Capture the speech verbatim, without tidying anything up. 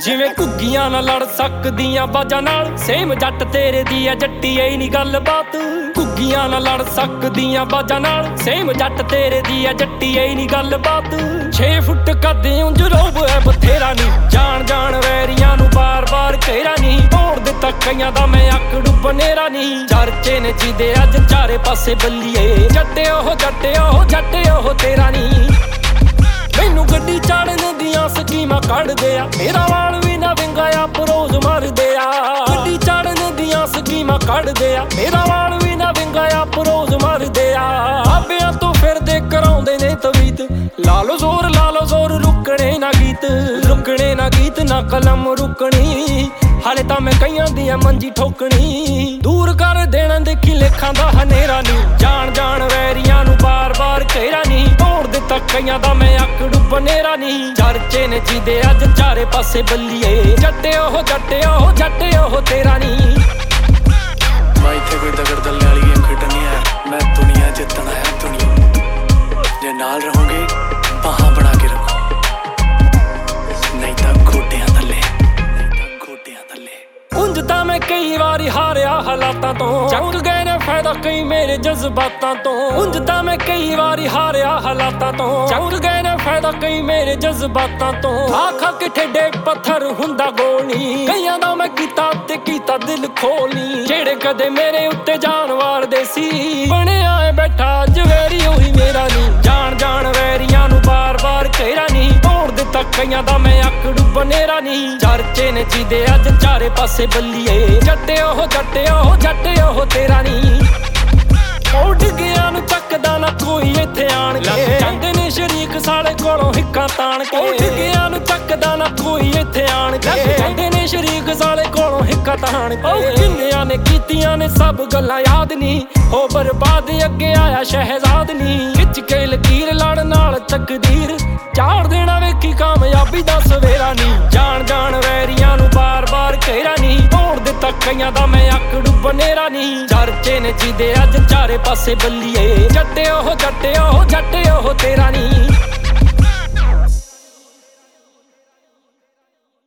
ਜਿਵੇਂ ਘੁੱਗੀਆਂ ਨਾਲ ਲੜ ਸਕਦੀਆਂ ਬਾਜਾਂ ਨਾਲ, ਸੇਮ ਜੱਟ ਤੇਰੇ ਦੀ ਆ ਜੱਟੀ ਐ ਨੀ ਗੱਲ ਬਾਤ। ਘੁੱਗੀਆਂ ਨਾਲ ਲੜ ਸਕਦੀਆਂ ਬਾਜਾਂ ਨਾਲ, ਸੇਮ ਜੱਟ ਤੇਰੇ ਦੀ ਆ ਜੱਟੀ ਐ ਨੀ ਗੱਲ ਬਾਤ। ਛੇ ਫੁੱਟ ਕੱਦ ਉਂਝ ਰੋਬ ਐ ਬਥੇਰਾ ਨੀ, ਜਾਣ ਜਾਣ ਵੈਰੀਆਂ ਨੂੰ ਬਾਰ ਬਾਰ ਘੇਰਾ ਨੀ। ਤੋੜ ਦਿੱਤਾ ਕਈਆਂ ਦਾ ਮੈਂ ਆਕੜੂ ਬਨੇਰਾ ਨੀ, ਚਰਚੇ ਨੇ ਜਿਹਦੇ ਅੱਜ ਚਾਰੇ ਪਾਸੇ ਬੱਲੀਏ। ਜੱਟੇ ਉਹ ਜੱਟੇ ਉਹ ਜੱਟੇ ਉਹ ਤੇਰਾ ਨੀ, ਮੈਨੂੰ ਗੱਡੀ ਚਾੜਨ ਦੀਆਂ ਸਕੀਮਾਂ ਕੱਢਦੇ ਆ। ਮੇਰਾ ਵਾਲ ਵੀ ਨਾ ਵਿੰਗਾਇਆ ਪਰੋਜ਼ ਮਰਦੇ ਆ, ਗੱਡੀ ਚਾੜਨ ਦੀਆਂ ਸਕੀਮਾਂ ਕੱਢਦੇ ਆ। ਮੇਰਾ ਵਾਲ ਵੀ ਨਾ ਵਿੰਗਾਇਆ ਪਰੋਜ਼ ਮਰਦੇ ਆ। ਬਾਬਿਆਂ ਤੋਂ ਫਿਰਦੇ ਕਰਾਉਂਦੇ ਨੇ ਤਵੀਤ, ਲਾ ਲੋ ਜ਼ੋਰ ਲਾ ਲੋ ਜ਼ੋਰ, ਰੁਕਣੇ ਨਾ ਗੀਤ ਰੁਕਣੇ ਨਾ ਗੀਤ ਨਾ ਕਲਮ ਰੁਕਣੀ। ਹਾਲੇ ਤਾਂ ਮੈਂ ਕਈਆਂ ਦੀਆਂ ਮੰਜੀ ਠੋਕਣੀ, ਦੂਰ ਕਰ ਦੇਣਾ ਦੇਖੀ ਲੇਖਾਂ ਦਾ ਹਨੇਰਾ ਨੀ। ਜਾਣ ਜਾਣ ਵੈਰੀਆਂ ਨੂੰ ਬਾਰ ਬਾਰ ਘੇਰਾ ਨੀ, ਤੋੜ ਦਿੱਤਾ ਕਈਆਂ ਦਾ ਮੈਂ ਆਕੜੂ ਬਨੇਰਾ ਨੀ। ਚਰਚੇ ਨੇ ਜਿਹਦੇ ਅੱਜ ਚਾਰੇ ਪਾਸੇ ਬੱਲੀਏ। ਜੱਟੇ ਉਹ ਜੱਟੇ ਉਹ ਜੱਟੇ ਉਹ ਤੇਰਾ ਨੀ। ਮੈਂ ਇੱਥੇ ਕੋਈ ਦਗੜ ਦੱਲੇ ਵਾਲੀ ਗੇਮ ਖੇਡਣੀ ਹੈ, ਮੈਂ ਦੁਨੀਆ ਜਿੱਤਣਾ ਹੈ ਦੁਨੀਆ। ਜੇ ਨਾਲ ਰਹੋਗੇ ਬਾਹਾਂ ਬਣਾ ਕੇ ਰੱਖੋ, ਨਹੀਂ ਤਾਂ ਗੋਡਿਆਂ ਥੱਲੇ ਨਹੀਂ ਤਾਂ ਗੋਡਿਆਂ ਥੱਲੇ। ਉਂਝ ਤਾਂ ਮੈਂ ਕਈ ਵਾਰੀ ਹਾਰਿਆ ਹਾਲਾਤਾਂ ਤੋਂ, ਚੱਕ ਗਏ ਨੇ ਫਾਇਦਾ ਕਈ ਮੇਰੇ ਜਜ਼ਬਾਤਾਂ ਤੋਂ। ਉਂਝ ਤਾਂ ਮੈਂ ਕਈ ਵਾਰੀ ਹਾਰਿਆ ਹਾਲਾਤਾਂ ਤੋਂ, ਚੱਕ ਗਏ ਨੇ ਫਾਇਦਾ ਕਈ ਮੇਰੇ ਜਜ਼ਬਾਤਾਂ ਤੋਂ। ਖਾ ਖਾ ਕੇ ਠੇਡੇ ਪੱਥਰ ਹੁੰਦਾ ਗੋਲ ਨੀ, ਕਈਆਂ ਦਾ ਮੈਂ ਕੀਤਾ ਤੇ ਕੀਤਾ ਦਿਲ ਖੋਲਨੀ। ਜਿਹੜੇ ਕਦੇ ਮੇਰੇ ਉੱਤੇ ਜਾਨ ਵਾਰਦੇ ਸੀ, ਬਣਿਆ ਏ ਬੈਠਾ ਜਵੇਰੀ ਉਹੀ ਮੇਰਾ ਨੀ। ਜਾਣ ਜਾਣ ਵੈਰੀਆਂ ਨੂੰ ਬਾਰ ਬਾਰ ਘੇਰਾ ਨੀ, ਤੋੜ ਦਿੱਤਾ ਕਈਆਂ ਦਾ ਮੈਂ ਆਕੜੂ ਬਨੇਰਾ ਨੀ। ਚਰਚੇ ਨੇ ਜਿਹਦੇ ਅੱਜ ਚਾਰੇ ਪਾਸੇ ਬੱਲੀਏ। ਜੱਟੇ ਉਹ ਜੱਟੇ ਉਹ ਜੱਟੇ ਉਹ ਤੇਰਾ ਨੀ। ਉਹ ਡਿੱਗਿਆਂ ਨੂੰ ਚੱਕਦਾ ਨਾ ਕੋਈ ਇੱਥੇ ਆਣ ਕੇ, ਜਾਂਦੇ ਨੇ ਸ਼ਰੀਕ ਸਾਲੇ ਕੋਲੋਂ ਹਿੱਕਾਂ ਤਾਣ ਕੇ। ਉਹ ਡਿੱਗਿਆਂ ਨੂੰ ਚੱਕਦਾ ਨਾ ਕੋਈ ਇੱਥੇ ਆਣ ਕੇ, ਜਾਂਦੇ ਨੇ ਸ਼ਰੀਕ ਸਾਲੇ ਕੋਲੋਂ ਹਿੱਕਾਂ ਤਾਣ ਕੇ। ਉਹ ਕਿੰਨਿਆਂ ਨੇ ਕੀਤੀਆਂ ਨੇ ਸਭ ਗੱਲਾਂ ਯਾਦ ਨੀ, ਹੋ ਬਰਬਾਦ ਅੱਗੇ ਆਇਆ ਸ਼ਹਿਜ਼ਾਦ ਨੀ। ਖਿੱਚ ਕੇ ਲਕੀਰ ਲੜ ਨਾਲ ਤਕਦੀਰ, ਚਾੜ ਦੇਣਾ ਵੇਖੀ ਕਾਮਯਾਬੀ ਦਾ ਸਵੇਰਾ ਨੀ। ਜਾਣ ਜਾਣ ਵੈਰੀਆਂ ਨੂੰ ਬਾਰ ਬਾਰ ਘੇਰਾ ਨੀ, ਤੋੜ ਦਿੱਤਾ ਕਈਆਂ ਦਾ ਮੈਂ ਆਕੜੂ ਬਨੇਰਾ ਨੀ। ਚਰਚੇ ਨੇ ਜਿਹਦੇ ਅੱਜ ਚਾਰੇ ਪਾਸੇ ਬੱਲੀਏ। ਜੱਟੇ ਉਹ ਜੱਟੇ ਉਹ ਜੱਟੇ ਉਹ ਤੇਰਾ ਨੀ।